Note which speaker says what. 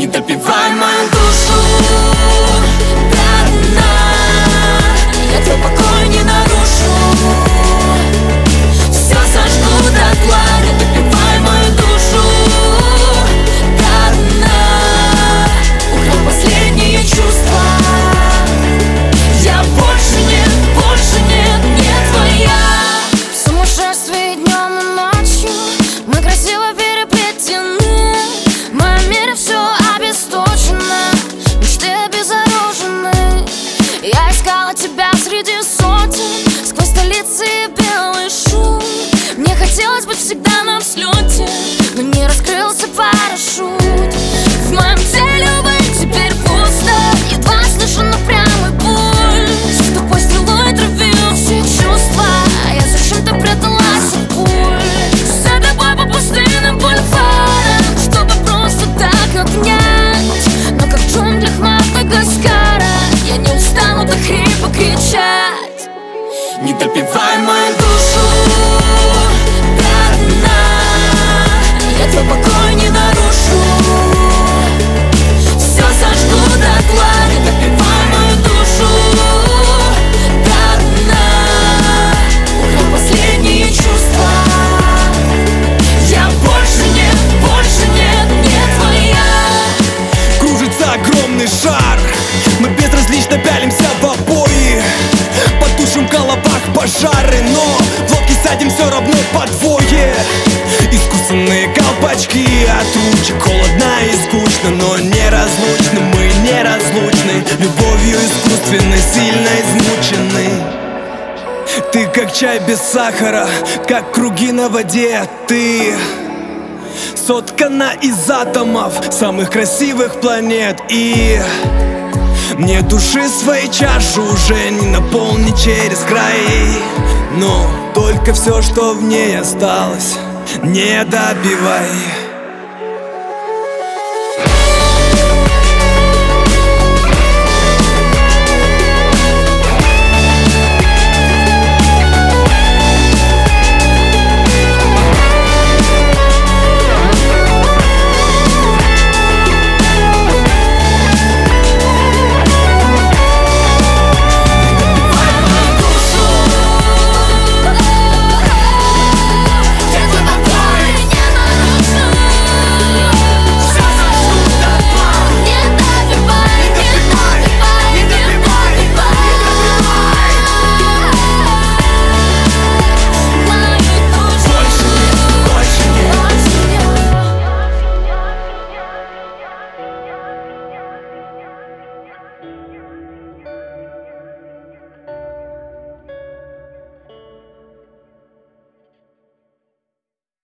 Speaker 1: допивай мою душу до дна. Я твой покой не нарушу, все сожгу дотла. Не допивай мою душу до дна. Украл последние чувства. Я больше нет, не твоя.
Speaker 2: В сумасшествии днем и ночью мы красиво переплетены. В моем мире все обесточено, мечты обезоружены. Я искала тебя среди сотен, сквозь столицы и белый шум. Мне хотелось быть всегда на взлете, но не раскрылся парашют. В моем теле, увы, теперь пусто, едва слышен упрямый пульс. Тупой стрелой травил все чувства, а я зачем-то пряталась от пуль. За тобой по пустынным бульварам, чтобы просто так обнять. Но как в джунглях Мадагаскара я не устану до хрипа кричать.
Speaker 1: Не допивай мою душу до дна. Я твой покой не нарушу, все сожгу дотла. Не допивай мою душу до дна. Украл последние чувства. Я больше нет, не твоя.
Speaker 3: Кружится огромный шар, мы безразлично пялимся в обои. Потушим в головах пожары, но в лодке сядем все равно по двое. Искусственные колпачки от ручек, холодно и скучно, но неразлучны. Мы неразлучны, любовью искусственной, сильно измучены. Ты как чай без сахара, как круги на воде. Ты соткана из атомов самых красивых планет. И мне души своей чаши уже не наполнить через край. Но только все, что в ней осталось, не допивай.